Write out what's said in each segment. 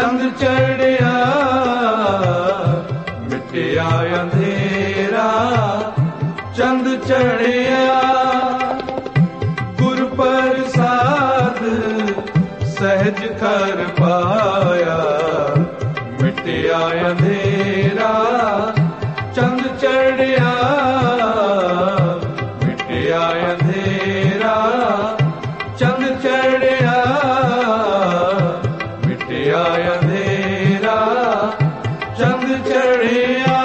चंद चढ़िया मिटिया अंधेरा चंद चढ़िया गुर प्रसाद सहज कर पाया मिटिया अंधेरा चंद चढ़िया मिटिया अंधेरा चंद चढ़िया मिटिया अंधेरा चंद चढ़िया।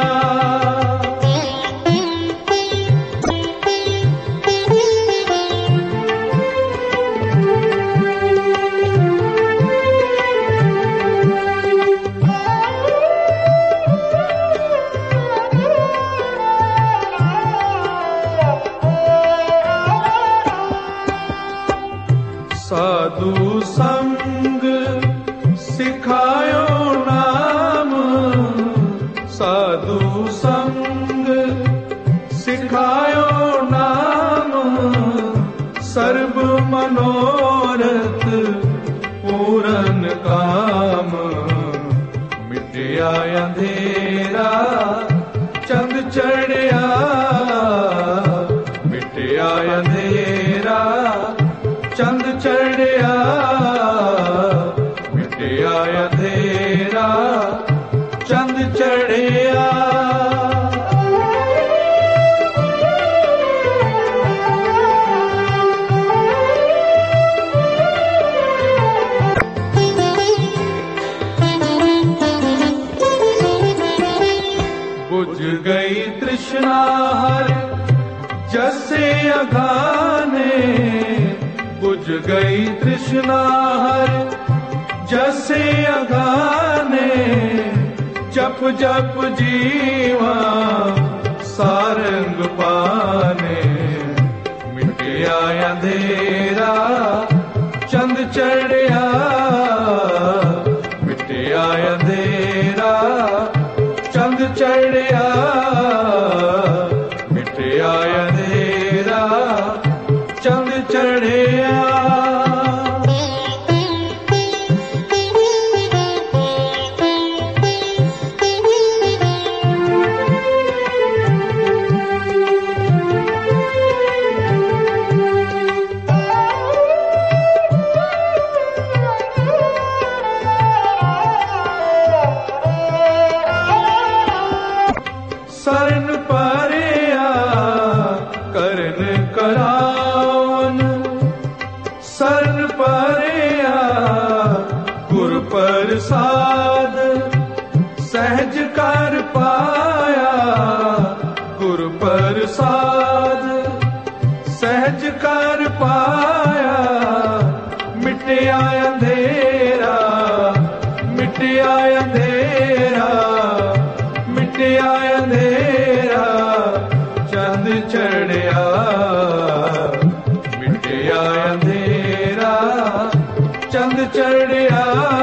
साधु संग सिखायो नाम साधु संग सिखायो नाम सर्व मनोरथ पूरन काम मिटिया अंधेरा चंद चढ़िया मिटिया अंधेरा चंद चढ़िया मिटिया अंधेरा चंद चढ़िया। बुझ गई तृष्णा हर जैसे अगाने बुझ गई तृष्णा हर जैसे अगाने जप जप जीवा सारंग पाने मिटिया अंधेरा चंद चढ़िया मिटिया अंधेरा चंद चढ़िया मिटिया अंधेरा चंद चढ़िया। शरण पारिया करन करावन शरण पारिया गुर प्रसाद सहज कर पाया गुर प्रसाद सहज कर पाया मिटिया अंधेरा मिटिया अंधेरा मिटिया अंधेरा चंद चढ़िया मिटिया अंधेरा चंद चढ़िया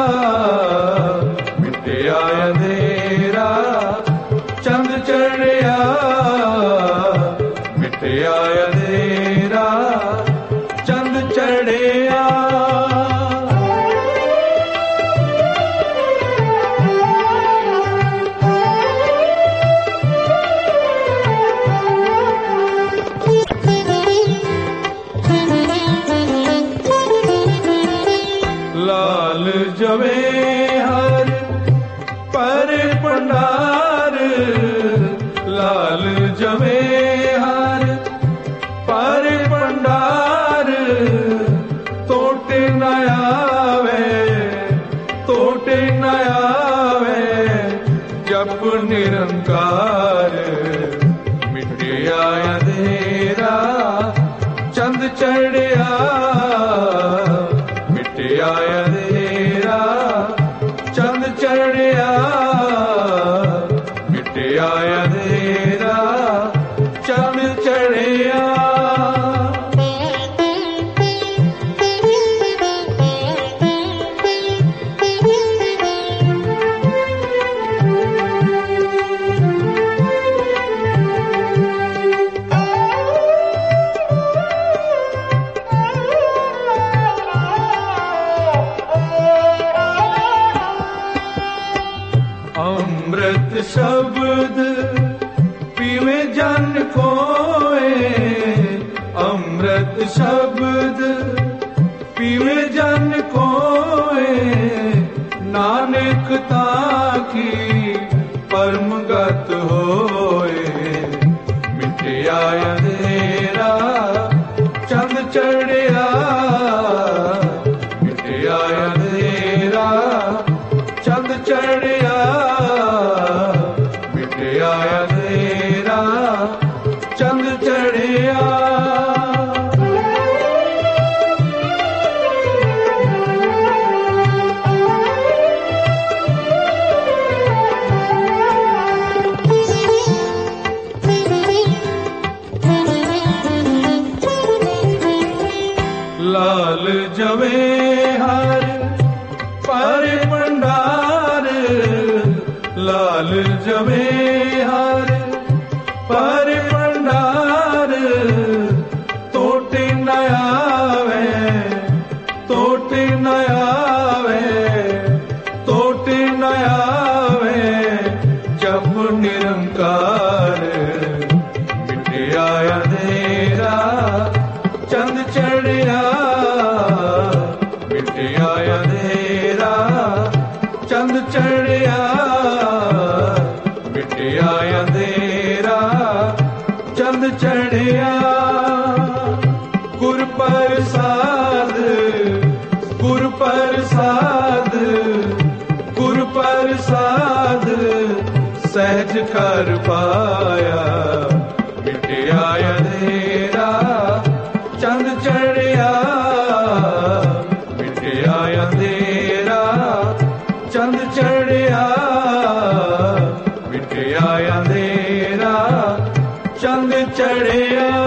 मिटिया अंधेरा चंद चढ़िया मिटिया अंधेरा चंद चढ़िया। लाल जवे हर पर पंडार लाल जवे हर पर पंडार तोटे न आवे जप निरंकार मिटिया अंधेरा चंद चढ़िया मिटिया अंधेरा चंद चढ़िया मिटिया अंधेरा चंद चढ़िया। ਅੰਮ੍ਰਿਤ ਸ਼ਬਦ ਪੀਵੇ ਜਨ ਕੋਏ, ਅੰਮ੍ਰਿਤ ਸ਼ਬਦ ਪੀਵੇ ਜਨ ਕੋਏ, ਨਾਨਕ ਤਾਂ ਕੀ ਪਰਮ ਗਤ ਹੋਏ। ਮਿਟਿਆ ਅੰਧੇਰਾ ਚੰਦ ਚੜਿਆ, ਮਿਟਿਆ ਅੰਧੇਰਾ ਚੰਦ ਚੜਿਆ, ਮਿਟਿਆ ਅੰਧੇਰਾ ਚੰਦ ਚੜਿਆ। लाल जवे हर पर भंडार, लाल जवे हर पर भंडार, तोटे न आवे, तोटे न आवे, तोटे न आवे, जप निरंकार। मिटया अंधेरा चंद चढ़िया, मिटया अंधेरा चंद चढ़िया, मिटया अंधेरा चंद चढ़िया। गुर प्रसाद, गुर प्रसाद, गुर प्रसाद सहज कर पाया। मिटया अंधेरा चंद चढ़िया, मिटया अंधेरा चंद चढ़िया, मिटया अंधेरा चंद चढ़िया।